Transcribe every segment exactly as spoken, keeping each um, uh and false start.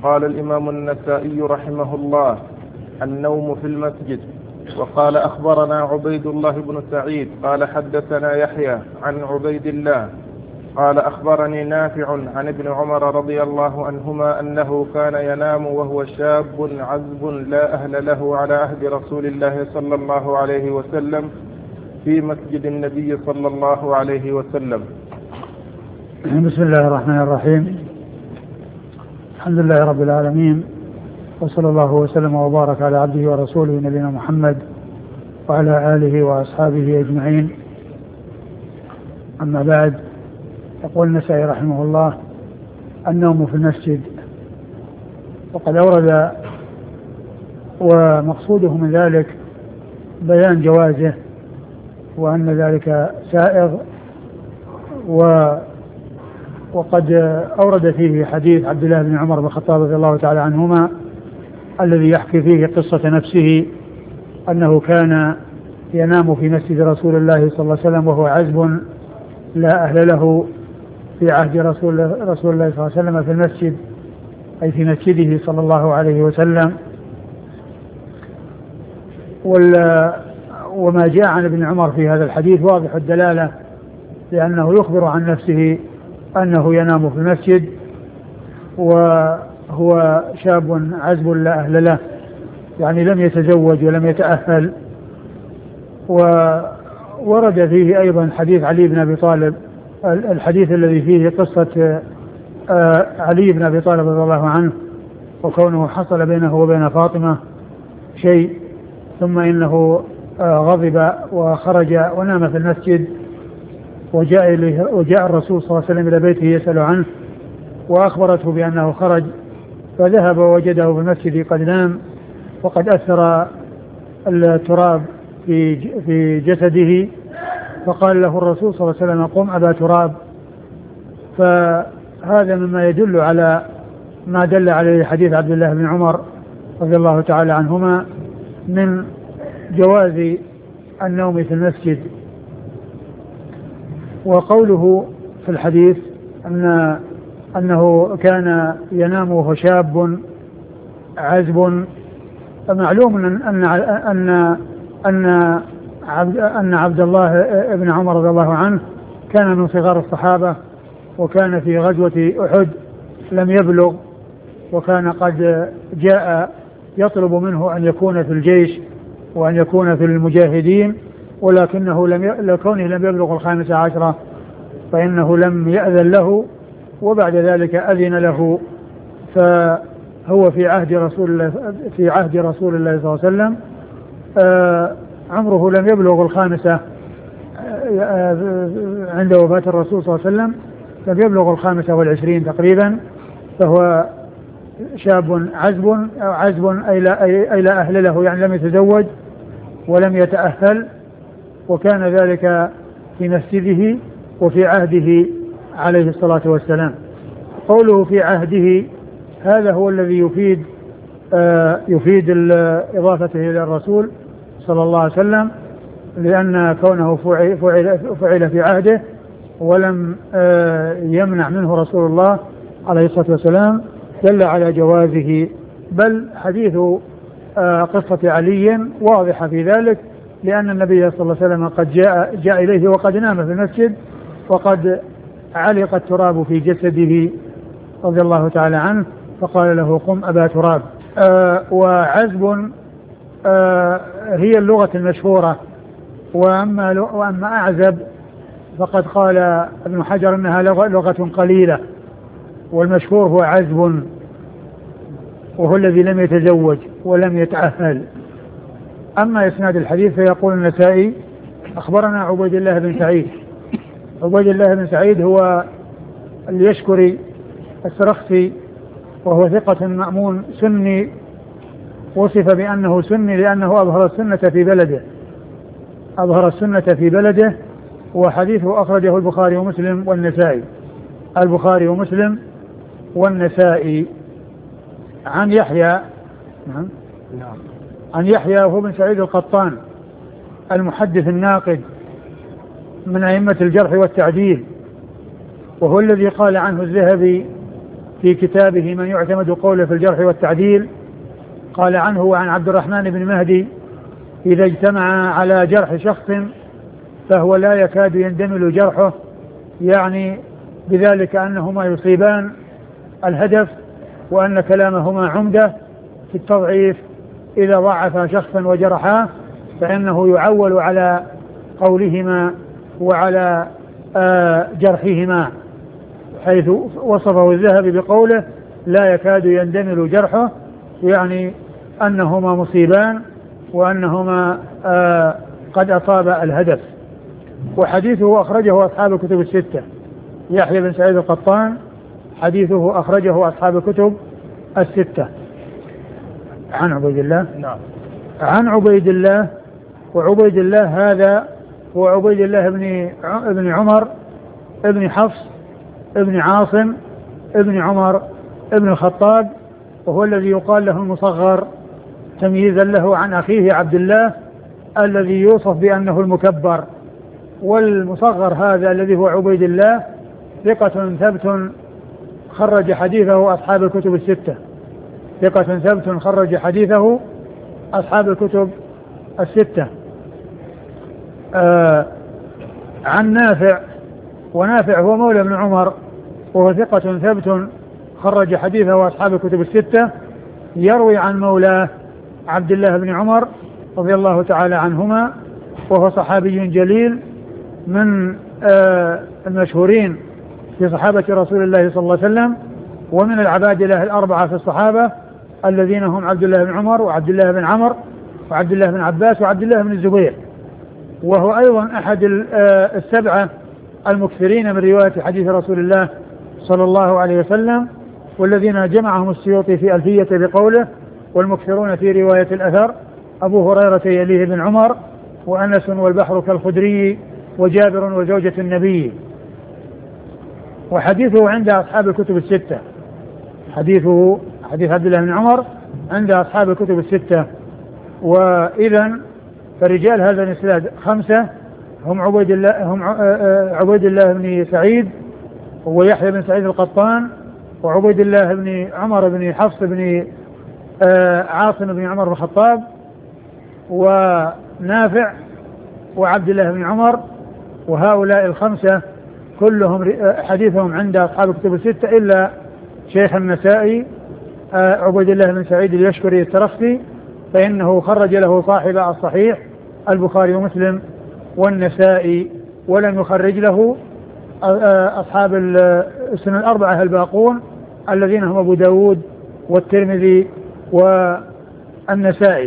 قال الإمام النسائي رحمه الله: النوم في المسجد. وقال: أخبرنا عبيد الله بن سعيد قال حدثنا يحيى عن عبيد الله قال أخبرني نافع عن ابن عمر رضي الله عنهما أنه كان ينام وهو شاب عذب لا أهل له على عهد رسول الله صلى الله عليه وسلم في مسجد النبي صلى الله عليه وسلم. بسم الله الرحمن الرحيم. الحمد لله رب العالمين، وصلى الله وسلم وبارك على عبده ورسوله نبينا محمد وعلى آله وأصحابه أجمعين. أما بعد، يقول النسائي رحمه الله: النوم في المسجد. وقد أورد ومقصوده من ذلك بيان جوازه وأن ذلك سائغ، و وقد أورد فيه حديث عبد الله بن عمر بن الخطاب رضي الله تعالى عنهما الذي يحكي فيه قصة نفسه أنه كان ينام في مسجد رسول الله صلى الله عليه وسلم وهو عزب لا أهل له في عهد رسول, رسول الله صلى الله عليه وسلم في المسجد، أي في مسجده صلى الله عليه وسلم. وما جاء عن ابن عمر في هذا الحديث واضح الدلالة، لأنه يخبر عن نفسه أنه ينام في المسجد وهو شاب عزب لا أهل له، يعني لم يتزوج ولم يتأهل. وورد فيه أيضا حديث علي بن أبي طالب، الحديث الذي فيه قصة علي بن أبي طالب رضي الله عنه وكونه حصل بينه وبين فاطمة شيء، ثم إنه غضب وخرج ونام في المسجد، وجاء, وجاء الرسول صلى الله عليه وسلم إلى بيته يسأل عنه، وأخبرته بأنه خرج، فذهب ووجده في المسجد قد نام وقد أثر التراب في في جسده، فقال له الرسول صلى الله عليه وسلم: قم أبا تراب. فهذا مما يدل على ما دل عليه حديث عبد الله بن عمر رضي الله تعالى عنهما من جواز النوم في المسجد. وقوله في الحديث أن أنه كان ينام وهو شاب عزب، معلوم أن أن أن أن عبد, أن عبد الله بن عمر رضي الله عنه كان من صغار الصحابة، وكان في غزوة أحد لم يبلغ، وكان قد جاء يطلب منه أن يكون في الجيش وأن يكون في المجاهدين، ولكنه لم ي... لكونه لم يبلغ الخامسة عشرة فإنه لم يأذن له، وبعد ذلك أذن له، فهو في عهد رسول الله في عهد رسول الله صلى الله عليه وسلم آه عمره لم يبلغ الخامسة آه عند وفاة الرسول صلى الله عليه وسلم لم يبلغ الخامسة والعشرين تقريبا، فهو شاب عزب أو عزب أي لا, أي لا أهل له، يعني لم يتزوج ولم يتأهل، وكان ذلك في مسجده وفي عهده عليه الصلاة والسلام. قوله في عهده هذا هو الذي يفيد آه يفيد إضافته إلى الرسول صلى الله عليه وسلم، لأن كونه فعل, فعل, فعل في عهده ولم آه يمنع منه رسول الله عليه الصلاة والسلام دل على جوازه. بل حديث آه قصة علي واضحة في ذلك، لأن النبي صلى الله عليه وسلم قد جاء, جاء إليه وقد نام في المسجد وقد علق التراب في جسده رضي الله تعالى عنه، فقال له: قم أبا تراب. آه وعزب آه هي اللغة المشهورة، وأما, وأما أعزب فقد قال ابن حجر أنها لغة قليلة، والمشهور هو عزب، وهو الذي لم يتزوج ولم يتأهل. أما إسناد الحديث فيقول النسائي: أخبرنا عبيد الله بن سعيد. عبيد الله بن سعيد هو اليشكري السرخسي، وهو ثقة مأمون سني، وصف بأنه سني لأنه أظهر السنة في بلده أظهر السنة في بلده وحديثه أخرجه البخاري ومسلم والنسائي البخاري ومسلم والنسائي عن يحيى نعم عن يحيى وهو بن سعيد القطان المحدث الناقد من أئمة الجرح والتعديل، وهو الذي قال عنه الذهبي في كتابه من يعتمد قوله في الجرح والتعديل، قال عنه وعن عبد الرحمن بن مهدي: إذا اجتمع على جرح شخص فهو لا يكاد يندمل جرحه، يعني بذلك أنهما يصيبان الهدف، وأن كلامهما عمدة في التضعيف. إذا ضعف شخصا وجرحاه فإنه يعول على قولهما وعلى آه جرحهما، حيث وصفه الذهبي بقوله: لا يكاد يندمل جرحه، يعني أنهما مصيبان وأنهما آه قد أصاب الهدف. وحديثه أخرجه أصحاب الكتب الستة. يحيى بن سعيد القطان حديثه أخرجه أصحاب الكتب الستة. عن عبيد الله نعم. عن عبيد الله، وعبيد الله هذا هو عبيد الله بن ابن عمر ابن حفص ابن عاصم ابن عمر ابن الخطاب، وهو الذي يقال له المصغر تمييزا له عن أخيه عبد الله الذي يوصف بأنه المكبر. والمصغر هذا الذي هو عبيد الله ثقة ثبت خرج حديثه أصحاب الكتب الستة. ثقة ثبت خرج حديثه أصحاب الكتب الستة. آه عن نافع، ونافع هو مولى ابن عمر وهو ثقة ثبت خرج حديثه أصحاب الكتب الستة، يروي عن مولاه عبد الله بن عمر رضي الله تعالى عنهما، وهو صحابي جليل من آه المشهورين في صحابة رسول الله صلى الله عليه وسلم، ومن العبادلة الأربعة في الصحابة الذين هم عبد الله بن عمر وعبد الله بن عمر وعبد الله بن عباس وعبد الله بن الزبير، وهو أيضا أحد السبعة المكثرين من رواية حديث رسول الله صلى الله عليه وسلم، والذين جمعهم السيوطي في ألفية بقوله: والمكثرون في رواية الأثر أبو هريرة يليه بن عمر وأنس والبحر كالخدري وجابر وزوجة النبي. وحديثه عند أصحاب الكتب الستة. حديثه حديث عبد الله بن عمر عند أصحاب الكتب الستة. وإذن فرجال هذا الإسناد خمسة هم عبيد الله هم عبيد الله بن سعيد ويحيى بن سعيد القطان وعبيد الله بن عمر بن حفص بن عاصم بن عمر بن الخطاب ونافع وعبد الله بن عمر. وهؤلاء الخمسة كلهم حديثهم عند أصحاب الكتب الستة إلا شيخ النسائي عبيد الله بن سعيد اليشكري الترخسي، فإنه خرج له صاحب الصحيح البخاري ومسلم والنسائي، ولم يخرج له أصحاب السنن الأربعة الباقون الذين هم أبو داود والترمذي والنسائي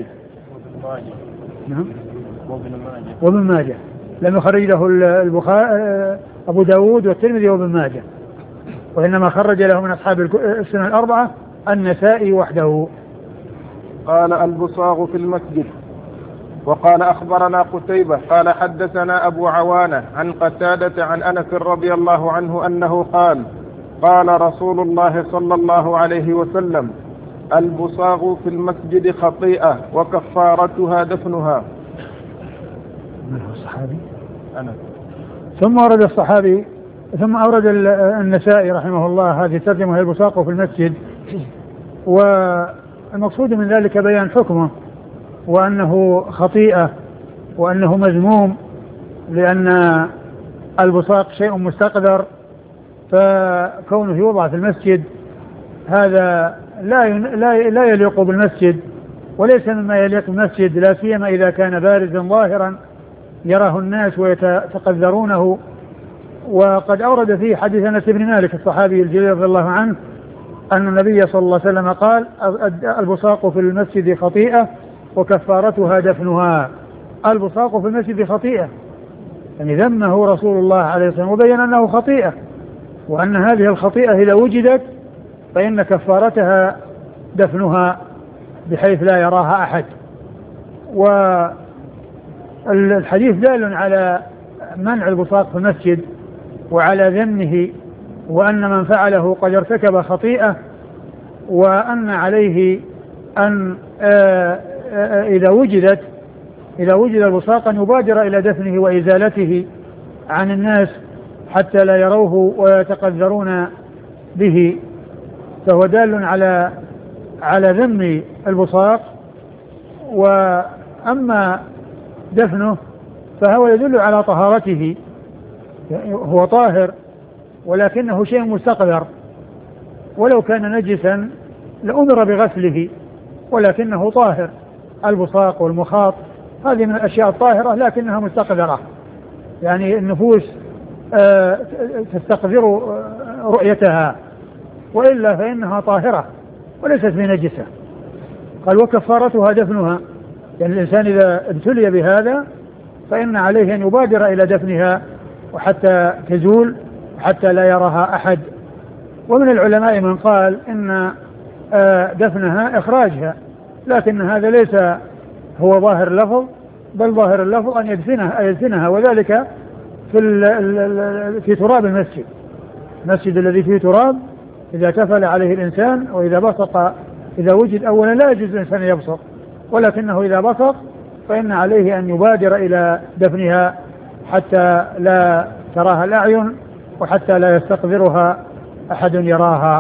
وابن ماجه. لم يخرج له البخاري أبو داود والترمذي وابن ماجه، وإنما خرج له من أصحاب السنن الأربعة النسائي وحده. قال: البصاغ في المسجد. وقال: أخبرنا قتيبة قال: حدثنا أبو عوانة عن قتادة عن أنس رضي الله عنه أنه قال: قال رسول الله صلى الله عليه وسلم: البصاغ في المسجد خطيئة وكفارتها دفنها. من هو الصحابي؟ أنس. ثم أورد الصحابي ثم أورد النسائي رحمه الله هذه ترجمة: البصاق في المسجد. والمقصود من ذلك بيان حكمه وأنه خطيئة وأنه مذموم، لأن البصاق شيء مستقذر، فكونه يوضع في المسجد هذا لا لا لا يليق بالمسجد، وليس مما يليق بالمسجد، لا سيما إذا كان بارزا ظاهرا يراه الناس ويتقذرونه. وقد أورد فيه حديث أنس بن مالك الصحابي الجليل رضي الله عنه أن النبي صلى الله عليه وسلم قال: البصاق في المسجد خطيئة وكفارتها دفنها. البصاق في المسجد خطيئة، يعني ذمه رسول الله عليه الصلاة والسلام وبين أنه خطيئة، وأن هذه الخطيئة إذا وجدت فإن كفارتها دفنها بحيث لا يراها أحد. والحديث دال على منع البصاق في المسجد وعلى ذمه، وأن من فعله قد ارتكب خطيئة، وأن عليه أن آآ آآ إذا وجدت إذا وجد البصاق أن يبادر إلى دفنه وإزالته عن الناس حتى لا يروه ويتقذرون به. فهو دال على على ذم البصاق. وأما دفنه فهو يدل على طهارته، هو طاهر ولكنه شيء مستقذر، ولو كان نجسا لأمر بغسله، ولكنه طاهر. البصاق والمخاط هذه من الأشياء الطاهرة لكنها مستقذرة، يعني النفوس آه تستقذر رؤيتها، وإلا فإنها طاهرة وليست بنجسة. قال وكفارتها دفنها، يعني الإنسان إذا ابتلي بهذا فإن عليه أن يبادر إلى دفنها وحتى تزول وحتى لا يراها أحد. ومن العلماء من قال إن دفنها إخراجها، لكن هذا ليس هو ظاهر اللفظ، بل ظاهر اللفظ أن يدفنها, يدفنها وذلك في, في تراب المسجد. المسجد الذي فيه تراب إذا تفل عليه الإنسان وإذا بصق، إذا وجد أولا لا يجوز الإنسان يبصق، ولكنه إذا بصق فإن عليه أن يبادر إلى دفنها حتى لا تراها الأعين وحتى لا يستقذرها أحد يراها.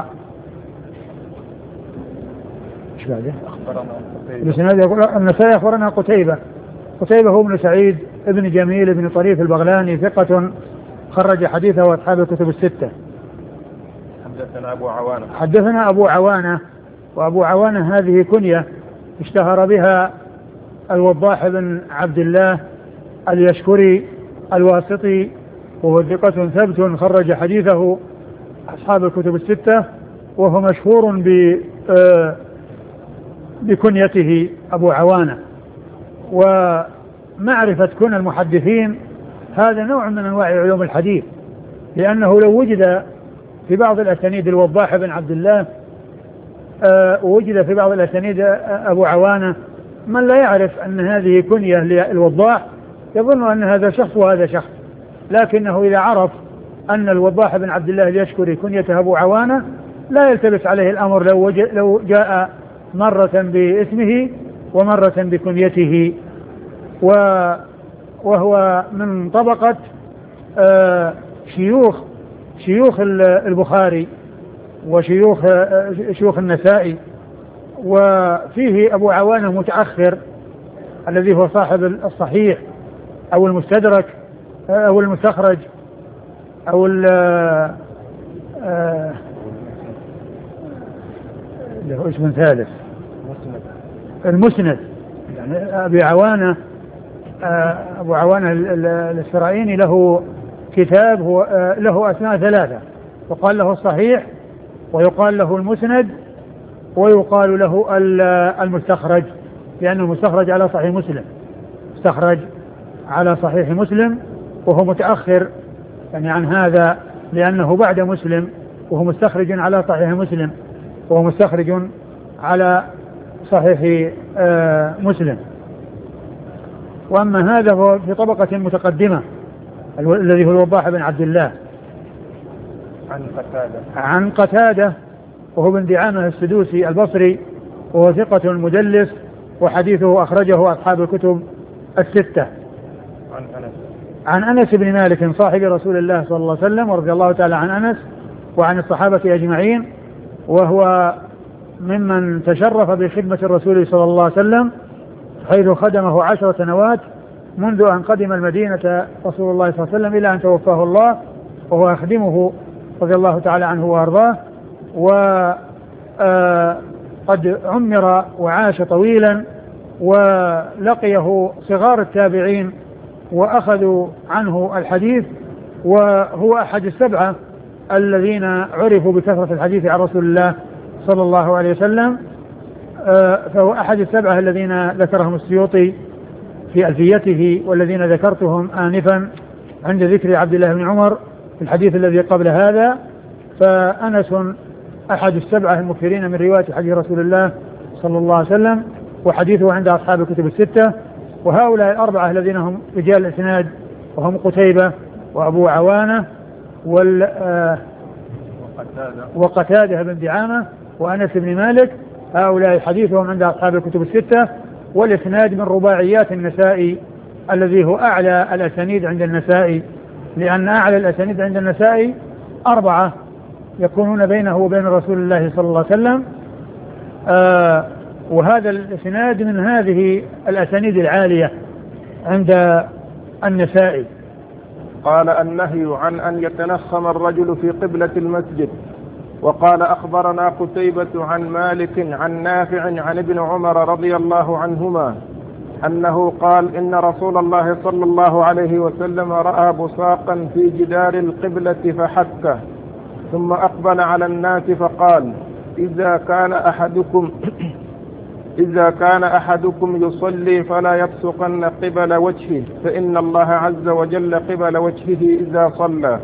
ايش بعده؟ أخبرنا يقول النسائي أخبرنا قتيبة. قتيبة هو ابن سعيد ابن جميل ابن طريف البغلاني ثقة خرج حديثه أصحاب الكتب الستة. حدثنا أبو عوانة. حدثنا أبو عوانة. وأبو عوانة هذه كنية اشتهر بها الوضاح بن عبد الله اليشكري الواسطي، وهو ثقة ثبت خرج حديثه أصحاب الكتب الستة، وهو مشهور ب بكنيته أبو عوانة. ومعرفة كن المحدثين هذا نوع من أنواع علوم الحديث، لأنه لو وجد في بعض الأسانيد الوضاح بن عبد الله أه ووجد في بعض الأسانيد أبو عوانة من لا يعرف أن هذه كنية للوضاح يظن أن هذا شخص وهذا شخص، لكنه إذا عرف أن الوضاح بن عبد الله اليشكري كنيته أبو عوانة لا يلتبس عليه الأمر لو, لو جاء مرة باسمه ومرة بكنيته. وهو من طبقة آه شيوخ شيوخ البخاري وشيوخ آه شيوخ النسائي. وفيه أبو عوانة متأخر الذي هو صاحب الصحيح أو المستدرك أو المستخرج أو له اسم ثالث المسند. يعني أبي عوانة أبو عوانة الإسرائيلي له كتاب هو له أسماء ثلاثة، وقال له الصحيح ويقال له المسند ويقال له المستخرج، لأنه مستخرج على صحيح مسلم، مستخرج على صحيح مسلم، وهو متأخر يعني عن هذا لأنه بعد مسلم، وهو مستخرج على صحيح مسلم، وهو مستخرج على صحيح آه مسلم. وأما هذا هو في طبقة متقدمة الذي هو الوضاح بن عبد الله عن قتادة عن قتادة وهو بن دعامة السدوسي البصري، وهو ثقة مدلس، وحديثه أخرجه أصحاب الكتب الستة. عن أنس عن أنس بن مالك صاحب رسول الله صلى الله عليه وسلم ورضي الله تعالى عن أنس وعن الصحابة أجمعين، وهو ممن تشرف بخدمة الرسول صلى الله عليه وسلم حيث خدمه عشر سنوات منذ أن قدم المدينة رسول الله صلى الله عليه وسلم إلى أن توفاه الله، وهو أخدمه رضي الله تعالى عنه وأرضاه. وقد عمر وعاش طويلا، ولقيه صغار التابعين وأخذوا عنه الحديث، وهو أحد السبعة الذين عرفوا بكثرة الحديث عن رسول الله صلى الله عليه وسلم. فهو أحد السبعة الذين ذكرهم السيوطي في ألفيته، والذين ذكرتهم آنفا عند ذكر عبد الله بن عمر في الحديث الذي قبل هذا. فأنس أحد السبعة المكثرين من رواية حديث رسول الله صلى الله عليه وسلم، وحديثه عند أصحاب الكتب الستة. وهؤلاء الأربعة الذين هم رجال الإسناد وهم قتيبة وأبو عوانة وال وقتادة بن دعامة وأنس بن مالك، هؤلاء حديثهم عند أصحاب الكتب الستة. والإسناد من رباعيات النسائي الذي هو أعلى الأسانيد عند النسائي، لأن أعلى الأسانيد عند النسائي أربعة يكونون بينه وبين رسول الله صلى الله عليه وسلم. آه وهذا الإسناد من هذه الأسانيد العالية عند النسائي. قال النهي عن أن يتنخم الرجل في قبلة المسجد. وقال أخبرنا قتيبة عن مالك عن نافع عن ابن عمر رضي الله عنهما أنه قال إن رسول الله صلى الله عليه وسلم رأى بصاقا في جدار القبلة فحكه، ثم أقبل على الناس فقال: إذا كان أحدكم إذا كان أحدكم يصلي فلا يبصقن قبل وجهه، فإن الله عز وجل قبل وجهه إذا صلى.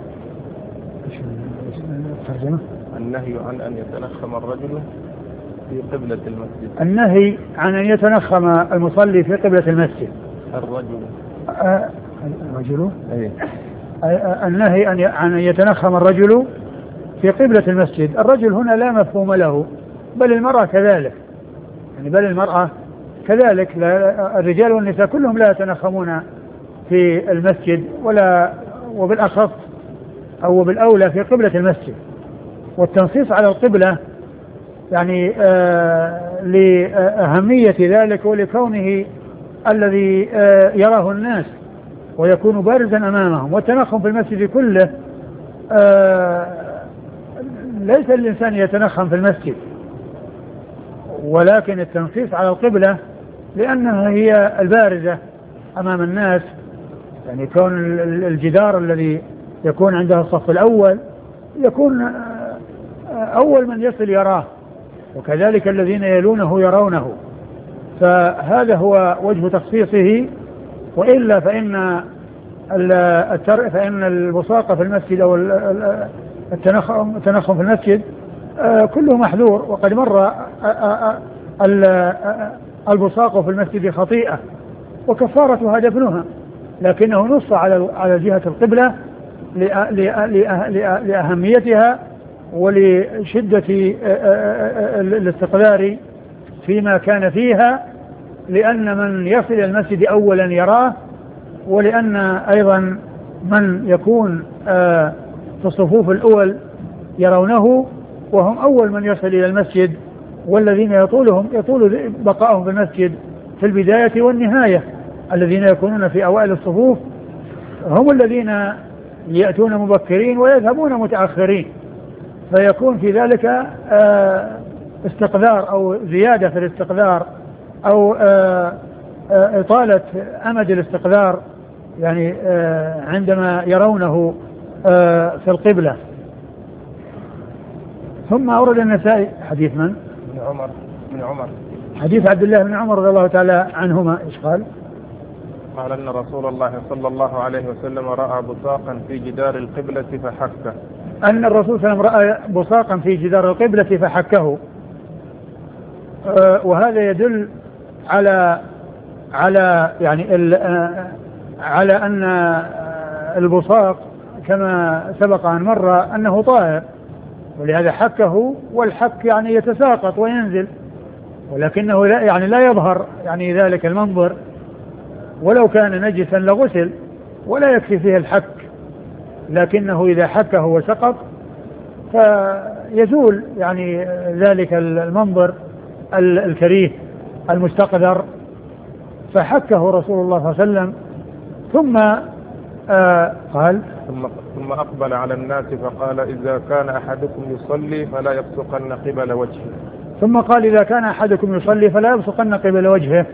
النهي عن أن يتنخم الرجل في قبلة المسجد. النهي عن أن يتنخم المصلي في قبلة المسجد. الرجل أه الرجل أيه. النهي عن أن يتنخم الرجل في قبلة المسجد. الرجل هنا لا مفهوم له، بل المرأة كذلك، يعني بل المرأة كذلك. الرجال والنساء كلهم لا يتنخمون في المسجد، ولا وبالأخص أو بالأولى في قبلة المسجد. والتنصيص على القبلة يعني آه لأهمية ذلك ولكونه الذي آه يراه الناس ويكون بارزا أمامهم. والتنخم في المسجد كله آه ليس الإنسان يتنخم في المسجد، ولكن التنصيص على القبلة لأنها هي البارزة أمام الناس، يعني كون الجدار الذي يكون عندها الصف الأول يكون أول من يصل يراه، وكذلك الذين يلونه يرونه. فهذا هو وجه تخصيصه. وإلا فإن فإن البصاق في المسجد أو التنخم في المسجد كله محذور. وقد مر البصاق في المسجد خطيئة وكفارتها دفنها، لكنه نص على على جهة القبلة لأهميتها ولشدة الاستقذار فيما كان فيها، لأن من يصل المسجد أولا يراه، ولأن أيضا من يكون في الصفوف الأول يرونه وهم أول من يصل إلى المسجد، والذين يطولهم يطول بقائهم في المسجد في البداية والنهاية. الذين يكونون في أوائل الصفوف هم الذين يأتون مبكرين ويذهبون متأخرين، فيكون في ذلك استقذار أو زيادة في الاستقذار أو إطالة أمد الاستقذار، يعني عندما يرونه في القبلة. ثم أورد النسائي حديث من؟ من عمر من عمر حديث عبد الله بن عمر رضي الله تعالى عنهما. إيش قال؟ قال أن رسول الله صلى الله عليه وسلم رأى بصاقا في جدار القبلة فحكه. أن الرسول صلى الله عليه وسلم رأى بصاقا في جدار القبلة فحكه. أه وهذا يدل على على يعني على أن البصاق كما سبق أن مر أنه طاهر، ولهذا حكه. والحك يعني يتساقط وينزل، ولكنه لا يعني لا يظهر يعني ذلك المنظر، ولو كان نجسا لغسل ولا يكفي فيه الحك، لكنه إذا حكه وسقط فيزول يعني ذلك المنظر الكريه المستقذر. فحكه رسول الله صلى الله عليه وسلم. ثم آه قال ثم, ثم أقبل على الناس فقال: إذا كان أحدكم يصلي فلا يبصقن قبل وجهه. ثم قال: إذا كان أحدكم يصلي فلا يبصقن قبل وجهه.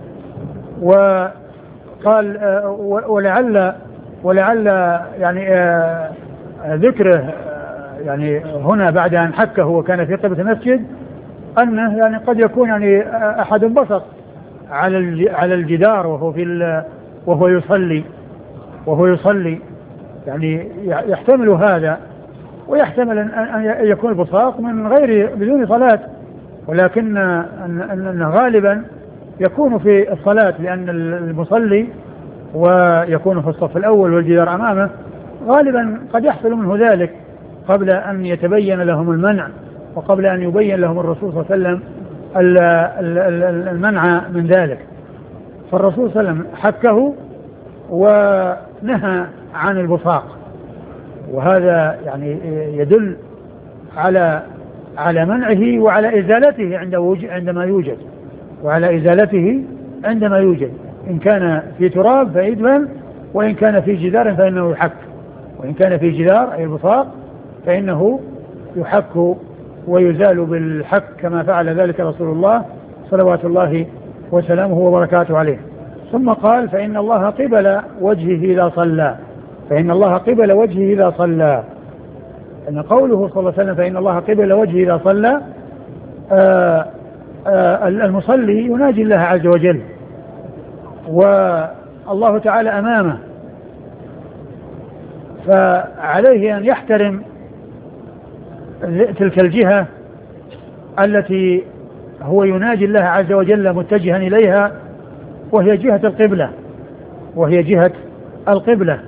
وقال آه ولعل ولعل يعني آه ذكره آه يعني هنا بعد أن حكه وكان في قبلة المسجد أنه يعني قد يكون يعني أحد بصق على على الجدار وهو في وهو يصلي وهو يصلي يعني يحتمل هذا، ويحتمل أن يكون البصاق من غير بدون صلاة، ولكن أن غالبا يكون في الصلاة، لأن المصلي ويكون في الصف الأول والجدار أمامه غالبا قد يحصل منه ذلك قبل أن يتبين لهم المنع، وقبل أن يبين لهم الرسول صلى الله عليه وسلم المنع من ذلك. فالرسول صلى الله عليه وسلم حكه ونهى عن البصاق، وهذا يعني يدل على على منعه وعلى إزالته عند عندما يوجد، وعلى إزالته عندما يوجد، إن كان في تراب فيدفن، وإن كان في جدار فإنه يحك، وإن كان في جدار أي البصاق فإنه يحك ويزال بالحك كما فعل ذلك رسول الله صلوات الله وسلامه وبركاته عليه. ثم قال فإن الله قبل وجهه إذا صلى، فإن الله قبل وجهه إذا صلى، أن قوله صلى الله عليه وسلم فإن الله قبل وجهه إذا صلى، آآ آآ المصلي يناجي الله عز وجل والله تعالى أمامه، فعليه أن يحترم تلك الجهة التي هو يناجي الله عز وجل متجها إليها، وهي جهة القبلة، وهي جهة القبلة.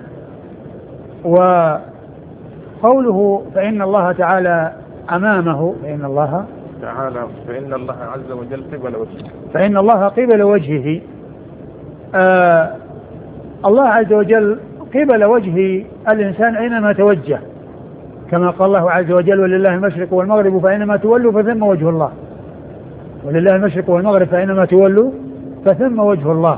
وقوله فإن الله تعالى أمامه، فإن الله تعالى فإن الله عز وجل قبل وجهه، فإن الله قبل وجهه، آه الله عز وجل قبل وجه الإنسان أينما توجه، كما قال الله عز وجل ولله المشرق والمغرب فأينما تولوا فثم وجه الله، ولله المشرق والمغرب فأينما تولوا فثم وجه الله.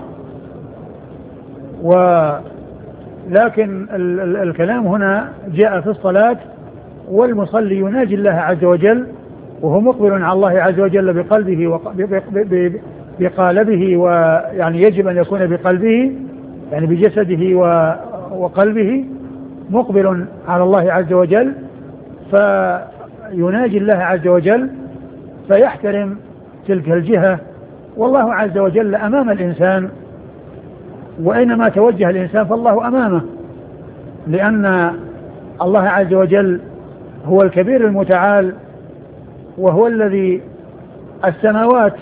ولكن ال- ال- الكلام هنا جاء في الصلاة، والمصلي يناجي الله عز وجل وهو مقبل على الله عز وجل بقلبه وق- ب- ب- بقالبه، ويعني يجب أن يكون بقلبه يعني بجسده وقلبه مقبل على الله عز وجل، فيناجي الله عز وجل فيحترم تلك الجهة، والله عز وجل أمام الإنسان، وأينما توجه الإنسان فالله أمامه، لأن الله عز وجل هو الكبير المتعال، وهو الذي السماوات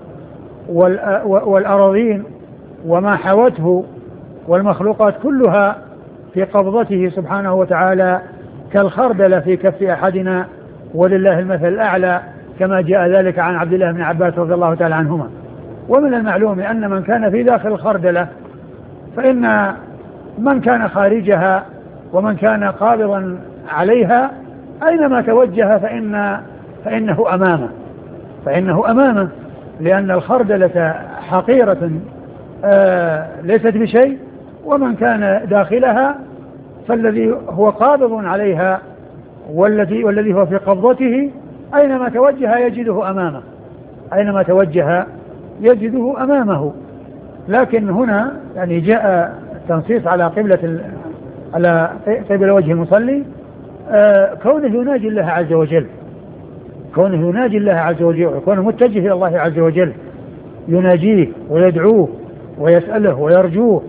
والأراضين وما حوته والمخلوقات كلها في قبضته سبحانه وتعالى كالخردل في كف أحدنا، ولله المثل الأعلى، كما جاء ذلك عن عبد الله بن عباس رضي الله تعالى عنهما. ومن المعلوم أن من كان في داخل الخردلة فإن من كان خارجها ومن كان قابضا عليها أينما توجه فإن فإنه أمامه فإنه أمامه لأن الخردلة حقيرة آه ليست بشيء، ومن كان داخلها فالذي هو قابض عليها والذي والذي هو في قبضته أينما توجه يجده أمامه أينما توجه يجده أمامه. لكن هنا يعني جاء تنصيص على قبلة على قبل وجه المصلي، آه كونه يناجي الله عز وجل كونه يناجي الله عز وجل ويكون متجه إلى الله عز وجل، يناجيه ويدعوه ويسأله ويرجوه،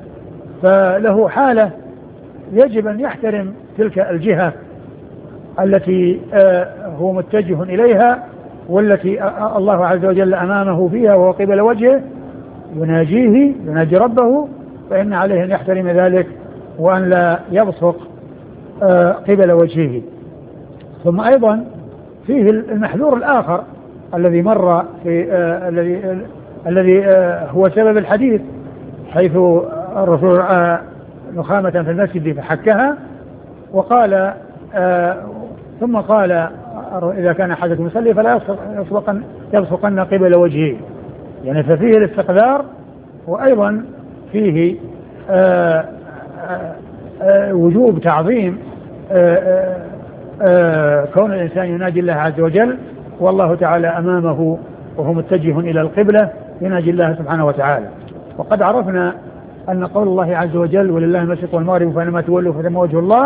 فله حالة يجب أن يحترم تلك الجهة التي آه هو متجه إليها، والتي آه الله عز وجل أمامه فيها وهو قبل وجهه، يناجيه يناجي ربه، فإن عليه أن يحترم ذلك وأن لا يبصق آه قبل وجهه. ثم أيضا فيه المحذور الآخر الذي مر في آه الذي آه الذي آه هو سبب الحديث، حيث الرسول آه نخامة في المسجد فحكها، وقال آه ثم قال إذا كان أحدكم يصلي فلا يبصقن يبصقن قبل وجهه، يعني ففيه الاستقذار، وأيضا فيه آه آه آه وجوب تعظيم آه آه آه كون الإنسان يناجي الله عز وجل والله تعالى أمامه وهو متجه إلى القبلة يناجي الله سبحانه وتعالى. وقد عرفنا أن قول الله عز وجل ولله المشرق والمغرب فإنما تولوا فثم وجه الله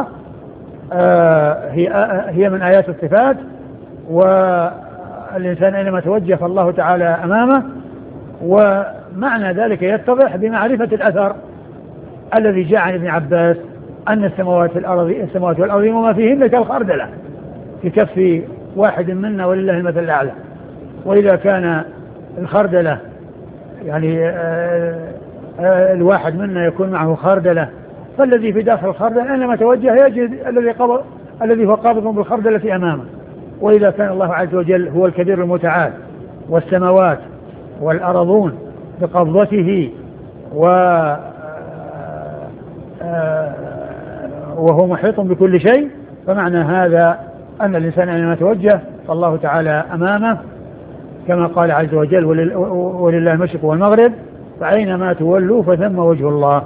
آه هي, آه هي من آيات الصفات، والإنسان أينما توجه فالله تعالى أمامه، ومعنى ذلك يتضح بمعرفة الأثر الذي جاء عن ابن عباس أن السماوات والأرض السماوات والأرض وما فيهن كالخردلة في كف واحد منا ولله المثل الأعلى. وإذا كان الخردلة يعني آه آه الواحد منا يكون معه خردلة، فالذي في داخل الخردلة أينما توجه يجد الذي قبض الذي هو قابض بالخردلة أمامه. وإذا كان الله عز وجل هو الكبير المتعال والسماوات والأرضون بقبضته و وهو محيط بكل شيء، فمعنى هذا أن الإنسان أينما توجه فالله تعالى أمامه، كما قال عز وجل ولله المشرق والمغرب فأينما تولوا فثم وجه الله.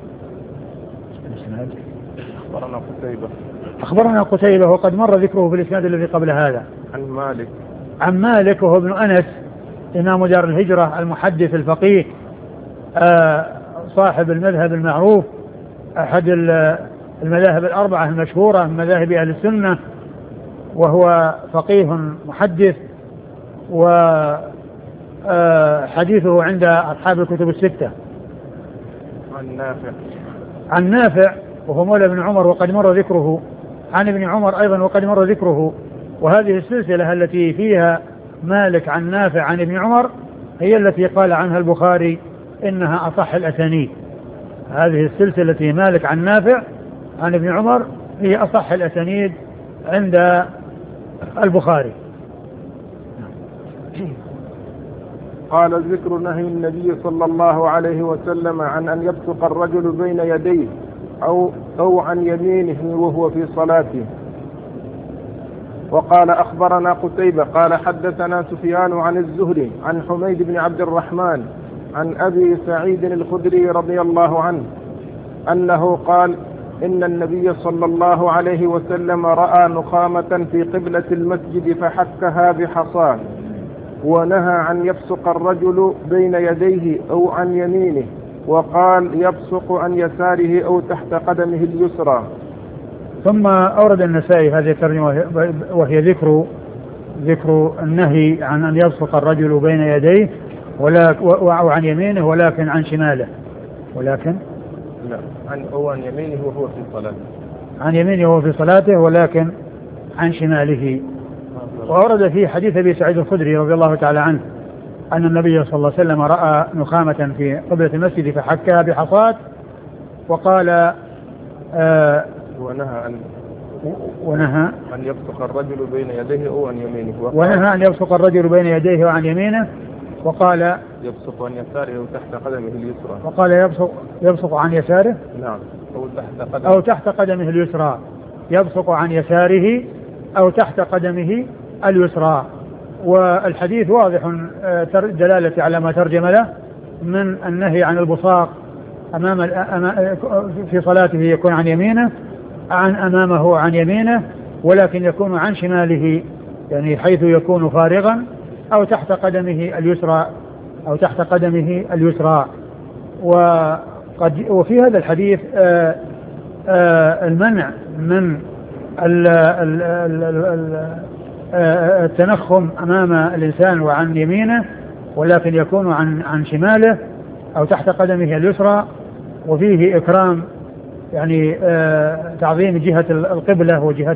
أخبرنا قتيبة أخبرنا قتيبة وقد مر ذكره في الإسناد الذي قبل هذا. عن مالك عن مالك وهو ابن أنس إمام دار الهجرة المحدث الفقيه آه صاحب المذهب المعروف، أحد المذاهب الأربعة المشهورة من مذاهب أهل السنة، وهو فقيه محدث، وحديثه عند أصحاب الكتب الستة. عن نافع عن نافع وهو مولى ابن عمر وقد مر ذكره، عن ابن عمر أيضا وقد مر ذكره. وهذه السلسلة التي فيها مالك عن نافع عن ابن عمر هي التي قال عنها البخاري إنها أصح الأسانيد. هذه السلسلة التي مالك عن نافع عن ابن عمر هي أصح الأسانيد عند البخاري. قال ذكر نهي النبي صلى الله عليه وسلم عن أن يبصق الرجل بين يديه أو, أو عن يمينه وهو في صلاته. وقال أخبرنا قتيبة قال حدثنا سفيان عن الزهري عن حميد بن عبد الرحمن عن أبي سعيد الخدري رضي الله عنه أنه قال إن النبي صلى الله عليه وسلم رأى نخامة في قبلة المسجد فحكها بحصاه، ونهى عن يبصق الرجل بين يديه أو عن يمينه، وقال يبصق عن يساره أو تحت قدمه اليسرى. ثم أورد النسائي هذه الترجمة وهي ذكر ذكر النهي عن أن يبصق الرجل بين يديه ولا أو عن يمينه ولكن عن شماله، ولكن لا عن أو عن يمينه وهو في صلاته، عن يمينه وهو في صلاته ولكن عن شماله. وأورد فيه حديث أبي سعيد الخدري رضي الله تعالى عنه أن النبي صلى الله عليه وسلم رأى نخامة في قبلة المسجد فحكها بحصاة، وقال آه ونهى أن ونهى أن يبصق الرجل بين يديه أو عن يمينه، ونهى أن يبصق الرجل بين يديه وعن يمينه، وقال يبصق عن يساره أو تحت قدمه اليسرى، وقال يبصق يبصق عن يساره نعم أو تحت قدمه أو تحت قدمه اليسرى، يبصق عن يساره أو تحت قدمه اليسرى. والحديث واضح دلالة على ما ترجم له من النهي عن البصاق أمام في صلاته يكون عن يمينه عن أمامه عن يمينه، ولكن يكون عن شماله يعني حيث يكون فارغا أو تحت قدمه اليسرى أو تحت قدمه اليسرى. وقد وفي هذا الحديث آآ آآ المنع من ال ال ال ال التنخم أمام الإنسان وعن يمينه، ولكن يكون عن عن شماله أو تحت قدمه اليسرى. وفيه إكرام يعني تعظيم جهة القبلة وجهة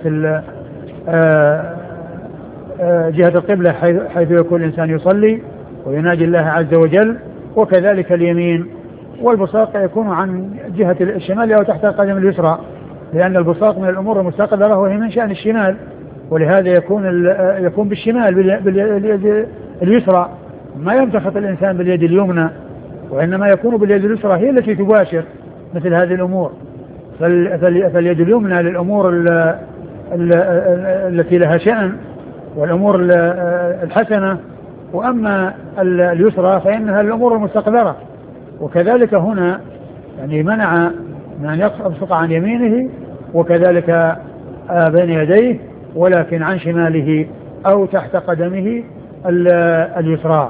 جهة القبلة حيث يكون الإنسان يصلي ويناجي الله عز وجل، وكذلك اليمين. والبصاق يكون عن جهة الشمال أو تحت القدم اليسرى، لأن البصاق من الأمور المستقذرة وهي من شأن الشمال، ولهذا يكون يكون بالشمال باليد اليسرى. ما يمتخط الإنسان باليد اليمنى، وإنما يكون باليد اليسرى هي التي تباشر مثل هذه الأمور. فاليد اليمنى للأمور التي لها شأن والأمور الحسنة، وأما اليسرى فإنها الأمور المستقذرة. وكذلك هنا يعني منع من أن يبصق عن يمينه وكذلك بين يديه، ولكن عن شماله أو تحت قدمه اليسرى.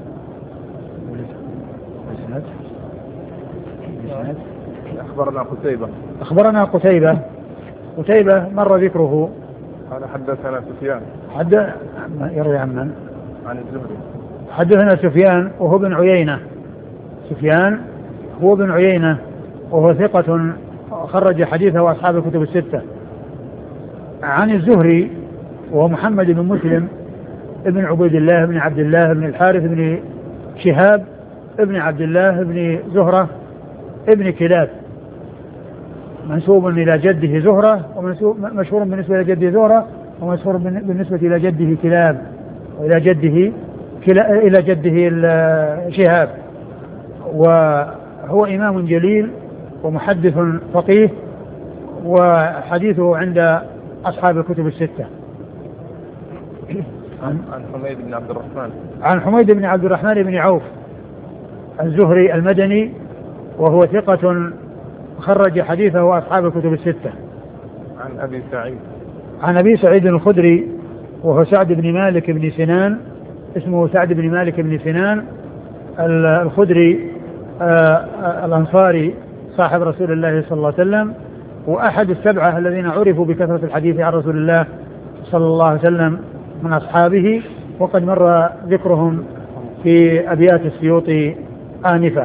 أخبرنا قتيبة أخبرنا قتيبة قتيبة مر ذكره. قال حدثنا سفيان حد يروي عن من؟ عن الزهري. حدثنا سفيان وهو بن عيينة. سفيان هو بن عيينة وهو ثقة خرج حديثه أصحاب الكتب الستة. عن الزهري وهو محمد بن مسلم ابن عبيد الله بن عبد الله بن الحارث بن شهاب ابن عبد الله بن زهرة ابن كلاب، منسوب إلى جده زهرة ومشهور بالنسبة إلى جده زهرة، ومشهور بالنسبة إلى جده كلاب وإلى جده كلا إلى جده شهاب. وهو إمام جليل ومحدث فقيه، وحديثه عند أصحاب الكتب الستة. عن عن حميد بن عبد الرحمن عن حميد بن عبد الرحمن بن عوف الزهري المدني وهو ثقة خرج حديثه أصحاب الكتب الستة. عن أبي سعيد عن أبي سعيد الخدري وهو سعد بن مالك بن سنان، اسمه سعد بن مالك بن سنان الخدري الأنصاري صاحب رسول الله صلى الله عليه وسلم، وأحد السبعة الذين عرفوا بكثرة الحديث عن رسول الله صلى الله عليه وسلم من أصحابه، وقد مر ذكرهم في أبيات السيوطي آنفا.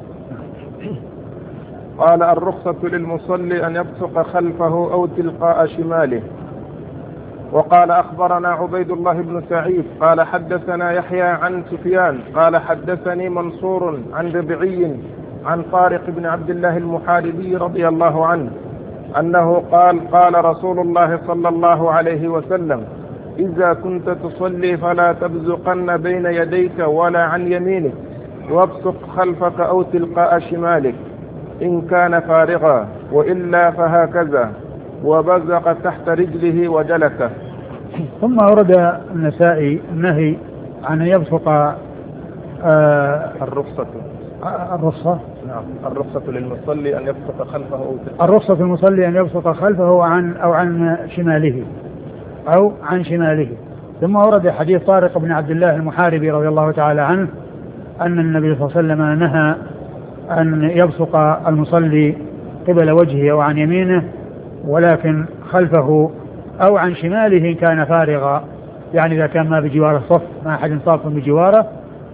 قال: الرخصة للمصلي أن يبصق خلفه أو تلقاء شماله. وقال: أخبرنا عبيد الله بن سعيد قال حدثنا يحيى عن سفيان قال حدثني منصور عن ربعي عن طارق بن عبد الله المحاربي رضي الله عنه أنه قال: قال رسول الله صلى الله عليه وسلم: إذا كنت تصلي فلا تبزقن بين يديك ولا عن يمينك، وابصق خلفك أو تلقاء شمالك إن كان فارغا، وإلا فهكذا، وبزق تحت رجله وجلسه. ثم أورد النسائي النهي عن أن يبصق آه الرخصة الرخصة نعم الرخصة للمصلي أن يبصق خلفه أو تلقاء الرخصة المصلي أن يبصق خلفه عن أو عن شماله أو عن شماله. ثم أورد حديث طارق بن عبد الله المحاربي رضي الله تعالى عنه أن النبي صلى الله عليه وسلم نهى أن يبصق المصلي قبل وجهه أو عن يمينه، ولكن خلفه أو عن شماله إن كان فارغا، يعني إذا كان ما بجوار الصف، ما أحد صاف بجواره،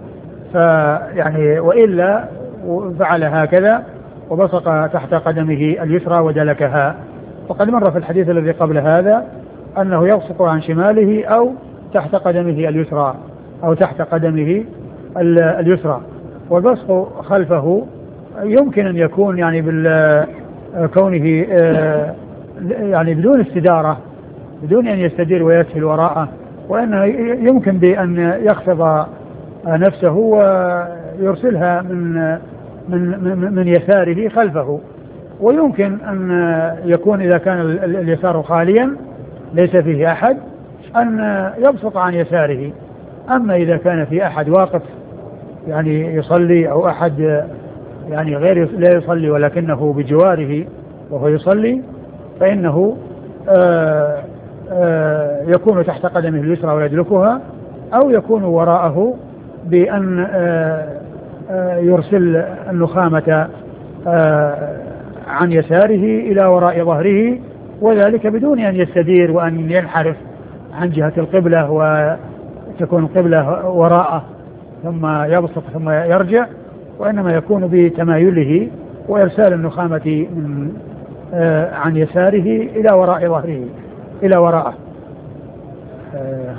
فيعني وإلا فعل هكذا وبصق تحت قدمه اليسرى ودلكها. وقد مر في الحديث الذي قبل هذا أنه يبصق عن شماله أو تحت قدمه اليسرى أو تحت قدمه اليسرى. والبصق خلفه يمكن أن يكون يعني بالكونه يعني بدون استدارة، بدون أن يستدير ويسهل وراءه، وأنه يمكن بأن يخفض نفسه ويرسلها من من من, من يساره خلفه. ويمكن أن يكون إذا كان اليسار خاليا ليس فيه أحد أن يبصق عن يساره. أما إذا كان في أحد واقف يعني يصلي أو أحد يعني غير لا يصلي ولكنه بجواره وهو يصلي، فإنه آآ آآ يكون تحت قدمه اليسرى ويدلكها، أو يكون وراءه بأن آآ آآ يرسل النخامة عن يساره إلى وراء ظهره، وذلك بدون أن يستدير وأن ينحرف عن جهة القبلة وتكون القبلة وراءه ثم يبصق ثم يرجع، وإنما يكون بتمايله وإرسال النخامة من آه عن يساره إلى وراء ظهره إلى وراءه. آه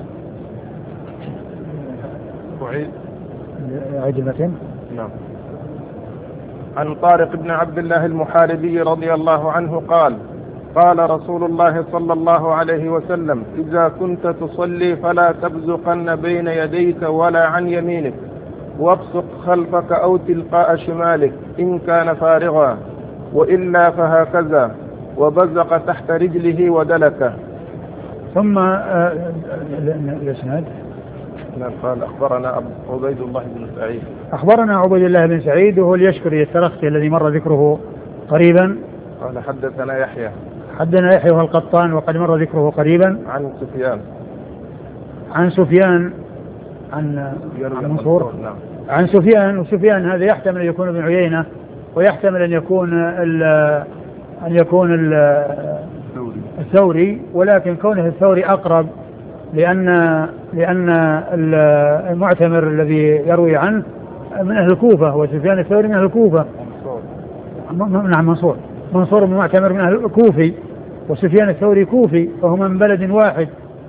عيد المتن. نعم. عن طارق بن عبد الله المحاربي رضي الله عنه قال: قال رسول الله صلى الله عليه وسلم: إذا كنت تصلي فلا تبزقن بين يديك ولا عن يمينك، وابصق خلفك أو تلقاء شمالك إن كان فارغا، وإلا فهكذا، وبزق تحت رجله ودلكه. ثم الإسناد نعم. قال: أخبرنا عبيد الله بن سعيد أخبرنا عبيد الله بن سعيد وهو اليشكري الترخي الذي مر ذكره قريبا. قال: حدثنا يحيى حدثنا يحيى وهو القطان وقد مر ذكره قريبا. عن سفيان عن سفيان عن, عن منصور. نعم. عن سفيان، وسفيان هذا يحتمل أن يكون ابن عيينة، ويحتمل أن يكون ال أن يكون ال الثوري، ولكن كونه الثوري أقرب لأن لأن المعتمر الذي يروي عنه من أهل الكوفة، وسفيان الثوري من أهل الكوفة. نعم منصور منصور بن معتمر من أهل الكوفي، وسفيان الثوري كوفي، فهما من بلد واحد.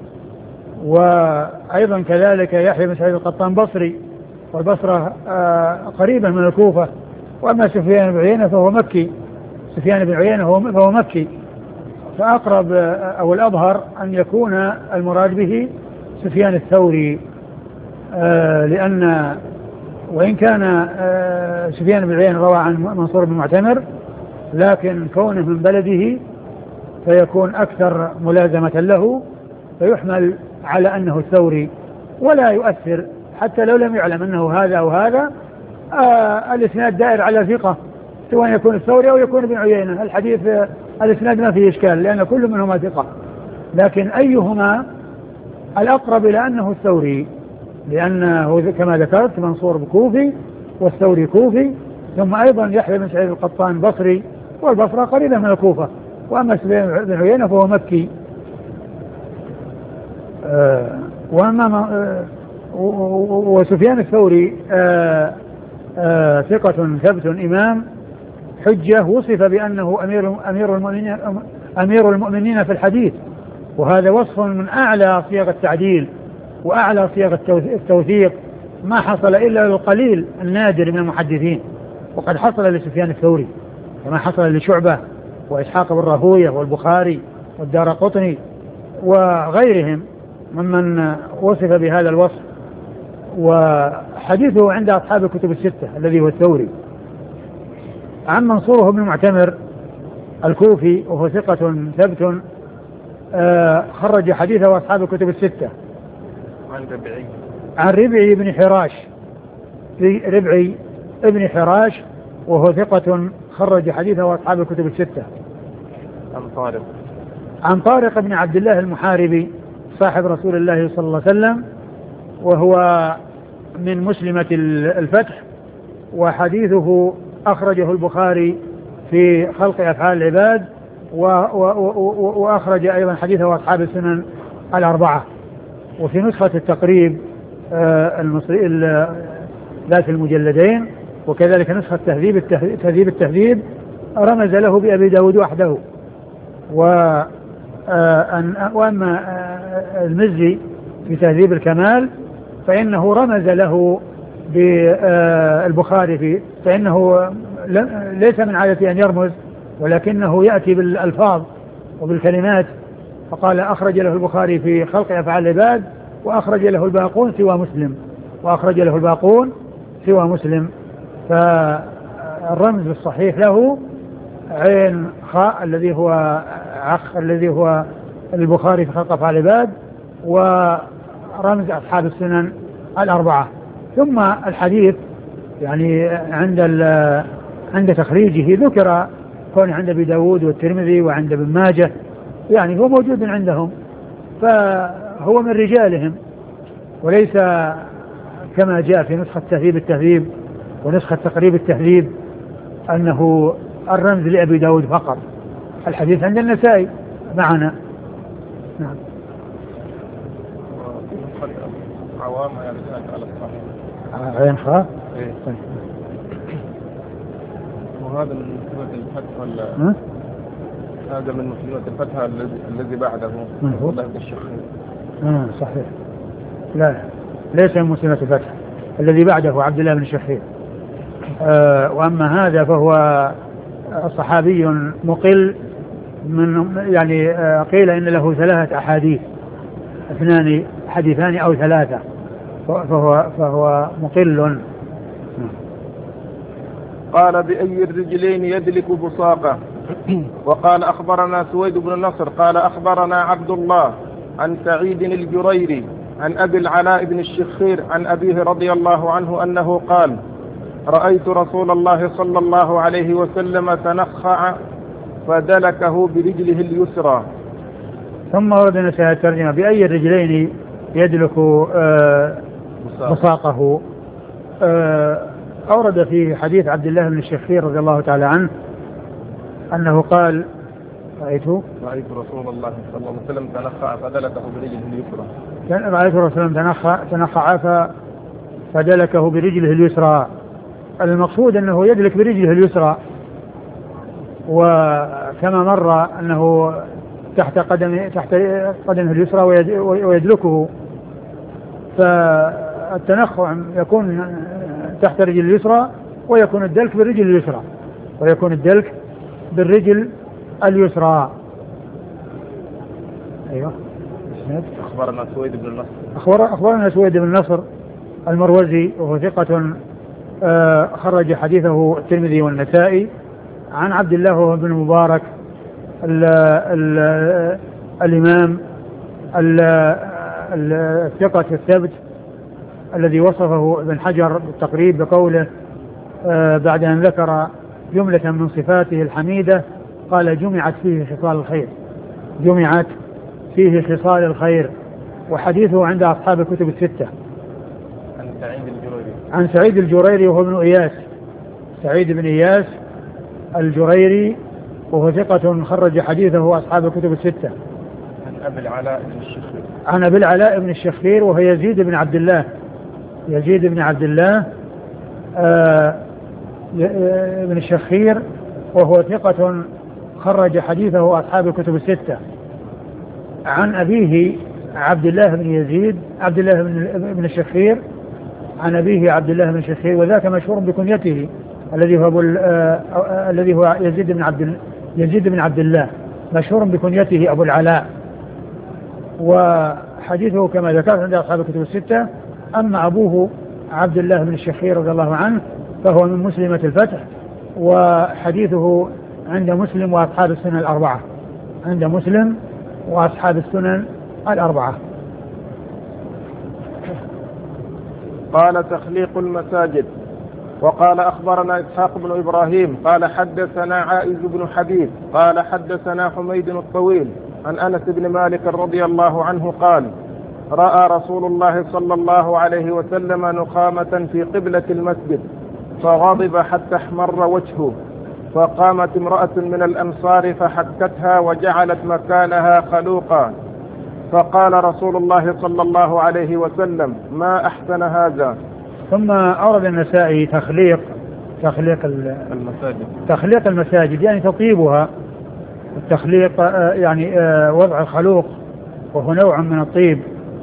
وأيضا كذلك يحيى بن سعيد القطان بصري، والبصرة قريبة من الكوفة. وأما سفيان بن عيينة فهو مكي سفيان بن عيينة فهو مكي، فأقرب أو الأظهر أن يكون المراد به سفيان الثوري، لأن وإن كان سفيان بن عيينة روى عن منصور بن معتمر، لكن كونه من بلده فيكون أكثر ملازمة له، فيحمل على أنه الثوري، ولا يؤثر حتى لو لم يعلم أنه هذا أو هذا. آه الإسناد دائر على ثقة، سواء يكون الثوري أو يكون ابن عيينة. الحديث آه الإسناد ما فيه إشكال لأن كل منهما ثقة، لكن أيهما الأقرب إلى أنه الثوري، لأنه كما ذكرت منصور كوفي والثوري كوفي، ثم أيضا يحيى بن سعيد القطان بصري، والبصرة قريبة من الكوفة، وأما بن عيينة فهو مكي. آه وأما آه وسفيان الثوري آه آه ثقة ثبت إمام حجة، وصف بأنه أمير أمير المؤمنين أمير المؤمنين في الحديث، وهذا وصف من أعلى صيغ التعديل وأعلى صيغ التوثيق، ما حصل إلا للقليل النادر من المحدثين، وقد حصل لسفيان الثوري كما حصل لشعبة وإسحاق بن راهويه والبخاري والدارقطني وغيرهم ممن وصف بهذا الوصف. وحديثه عند أصحاب الكتب الستة الذي هو الثوري. عن منصور بن معتمر الكوفي وهو ثقة ثبت آه خرج حديثه أصحاب الكتب الستة. عن ربعي عن ربعي بن حراش ربعي ابن حراش وهو ثقة خرج حديثه أصحاب الكتب الستة. عن طارق عن طارق بن عبد الله المحاربي صاحب رسول الله صلى الله عليه وسلم، وهو من مسلمة الفتح، وحديثه أخرجه البخاري في خلق أفعال العباد، و و و وأخرج أيضا حديثه أصحاب السنن الأربعة. وفي نسخة التقريب آه المصري ذات المجلدين، وكذلك نسخة تهذيب التهذيب التهذيب رمز له بأبي داود وحده. وأما المزي في تهذيب الكمال فإنه رمز له بالبخاري في، فإنه ليس من عادة أن يرمز، ولكنه يأتي بالألفاظ وبالكلمات، فقال أخرج له البخاري في خلق أفعال العباد، وأخرج له الباقون سوى مسلم وأخرج له الباقون سوى مسلم. فالرمز الصحيح له عين خاء الذي هو عخ الذي هو البخاري في خلق أفعال العباد، ورمز أصحاب السنن الأربعة. ثم الحديث يعني عند عند تخريجه ذكر كون عند أبي داود والترمذي وعند ابن ماجه، يعني هو موجود عندهم، فهو من رجالهم، وليس كما جاء في نسخة تهذيب التهذيب ونسخة تقريب التهذيب أنه الرمز لأبي داود فقط. الحديث عند النسائي معنا. نعم. عوام يعني على الصحيح. عين خاء. إيه. طيب. وهذا من مسلمة الفتح ولا؟ هذا من مسلمة الفتح الذي الذي بعده. والله بالشيخ. آه صحيح. لا ليس من مسلمة الفتح، الذي بعده عبد الله بن الشخير. آه وأما هذا فهو صحابي مقل من يعني آه قيل إن له ثلاثة أحاديث، اثنان حديثان أو ثلاثة، فهو فهو مقل. قال بأي الرجلين يدلك بصاقه. وقال أخبرنا سويد بن النصر قال أخبرنا عبد الله عن سعيد الجريري عن أبي العلاء بن الشخير عن أبيه رضي الله عنه أنه قال رأيت رسول الله صلى الله عليه وسلم تنخع فدلكه برجله اليسرى. ثم ورد نساء الترجمة بأي الرجلين يدلك آه بصاقه. آه أورد في حديث عبد الله بن الشخير رضي الله تعالى عنه أنه قال رأيت رأيت رسول الله صلى الله عليه وسلم تنخع فدلكه برجله اليسرى. رأيت رسول الله تنخع تنخع فدلكه برجله اليسرى. المقصود أنه يدلك برجله اليسرى، وكما مر أنه تحت قدم تحت قدمه اليسرى ويدلكه، فالتنخع يكون تحت رجل اليسرى ويكون الدلك بالرجل اليسرى ويكون الدلك بالرجل اليسرى. أيوة. أخبرنا سويد بن النصر أخبر أخبرنا سويد بن النصر المروزي وهو ثقة آه خرج حديثه الترمذي والنسائي، عن عبد الله بن المبارك ال ال الإمام ال الثقة الثبت الذي وصفه ابن حجر بالتقريب بقوله آه بعد أن ذكر جملة من صفاته الحميدة قال جمعت فيه خصال الخير، جمعت فيه خصال الخير. وحديثه عند أصحاب الكتب الستة. عن سعيد الجريري عن سعيد الجريري وهو ابن إياس، سعيد بن إياس الجريري وهو ثقة خرج حديثه أصحاب الكتب الستة. عن أبي العلاء بن الشخير عن أبي العلاء بن الشخير وهو يزيد بن عبد الله، يزيد بن عبد الله آه بن الشخير وهو ثقة خرج حديثه أصحاب الكتب الستة. عن أبيه عبد الله بن يزيد عبد الله بن, بن الشخير، عن أبيه عبد الله بن الشخير وذاك مشهور بكنيته الذي هو أبو آه الذي هو يزيد بن عبد يزيد بن عبد الله، مشهور بكنيته أبو العلاء. وحديثه كما ذكرت عند أصحاب الكتب الستة. أما أبوه عبد الله بن الشخير رضي الله عنه فهو من مسلمة الفتح، وحديثه عند مسلم وأصحاب السنن الأربعة، عند مسلم وأصحاب السنن الأربعة. قال تخليق المساجد. وقال أخبرنا إسحاق بن إبراهيم قال حدثنا عائز بن حبيب قال حدثنا حميد الطويل عن أنس بن مالك رضي الله عنه قال رأى رسول الله صلى الله عليه وسلم نخامة في قبلة المسجد فغضب حتى احمر وجهه، فقامت امرأة من الأنصار فحكتها وجعلت مكانها خلوقا، فقال رسول الله صلى الله عليه وسلم ما أحسن هذا. ثم أورد النسائي تخليق تخليق المساجد تخليق المساجد يعني تطيبها، التخليق يعني وضع الخلوق وهو نوع من الطيب.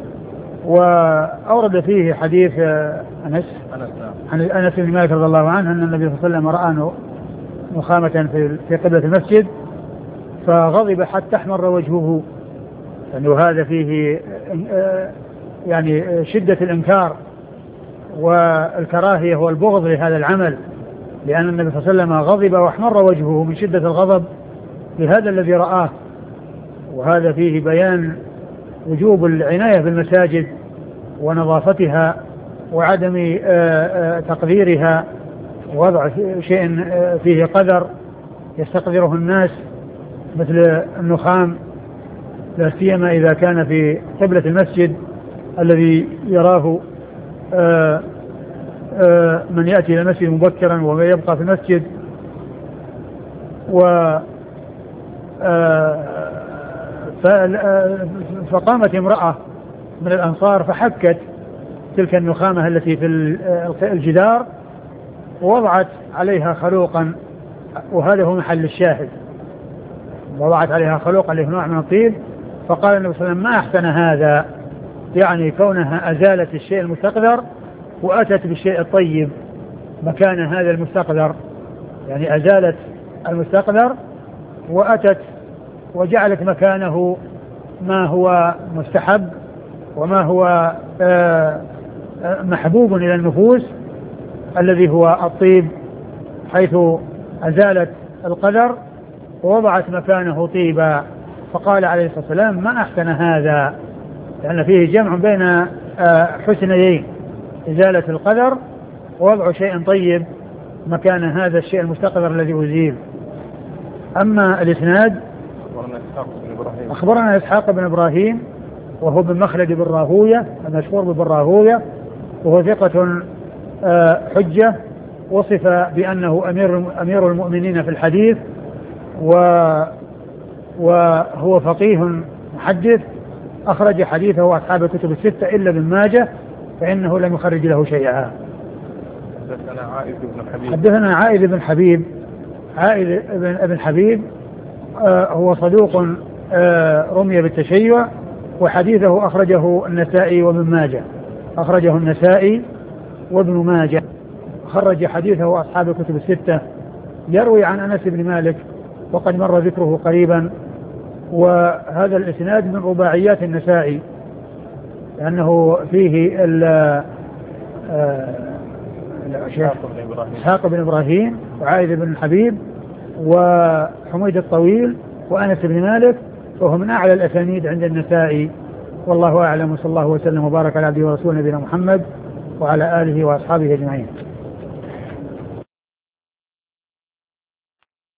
وأورد فيه حديث أنس عن أنس بن مالك رضي الله عنه أن النبي صلى الله عليه وسلم رأى نخامة في قبلة المسجد فغضب حتى احمر وجهه، لأنه هذا فيه يعني شدة الإنكار والكراهية والبغض لهذا العمل، لأن النبي صلى الله عليه وسلم غضب واحمر وجهه من شدة الغضب لهذا الذي رآه. وهذا فيه بيان وجوب العناية بالمساجد ونظافتها وعدم تقديرها، ووضع شيء فيه قدر يستقدره الناس مثل النخام، لا سيما إذا كان في قبلة المسجد الذي يراه آآ آآ من يأتي إلى المسجد مبكرا وما يبقى في المسجد. و فقامت امرأة من الأنصار فحكت تلك النخامة التي في الجدار ووضعت عليها خلوقا، وهذا هو محل الشاهد، وضعت عليها خلوقا له نوع من الطيب. فقال النبي صلى الله عليه وسلم ما أحسن هذا، يعني كونها أزالت الشيء المستقذر وأتت بالشيء الطيب مكان هذا المستقذر، يعني أزالت المستقذر وأتت وجعلت مكانه ما هو مستحب وما هو محبوب إلى النفوس الذي هو الطيب، حيث أزالت القدر ووضعت مكانه طيبا. فقال عليه الصلاة والسلام ما أحسن هذا، لأن فيه جمع بين حسنيين، إزالة القدر ووضع شيء طيب مكان هذا الشيء المستقذر الذي أزيل. أما الإسناد أخبرنا إسحاق بن إبراهيم وهو بن مخلد بن راهوية المشهور بن راهوية، وهو ثقة حجة، وصف بأنه أمير أمير المؤمنين في الحديث، وهو فقيه محدث أخرج حديثه أصحاب الكتب الستة إلا ابن ماجه فإنه لم يخرج له شيئا. حدثنا عائذ بن حبيب حدثنا عائذ بن حبيب عائذ بن حبيب آه هو صدوق آه رمي بالتشيع، وحديثه أخرجه النسائي وابن ماجه أخرجه النسائي وابن ماجه خرج حديثه أصحاب الكتب الستة. يروي عن أنس بن مالك وقد مر ذكره قريبا، وهذا الإسناد من رباعيات النسائي لأنه فيه إسحاق بن إبراهيم وعائذ بن حبيب وحميد الطويل وأنس بن مالك، وهو من أعلى الأسانيد عند النسائي والله أعلم، صلى الله وسلم وبارك على عبده ورسوله نبينا محمد وعلى آله وأصحابه أجمعين.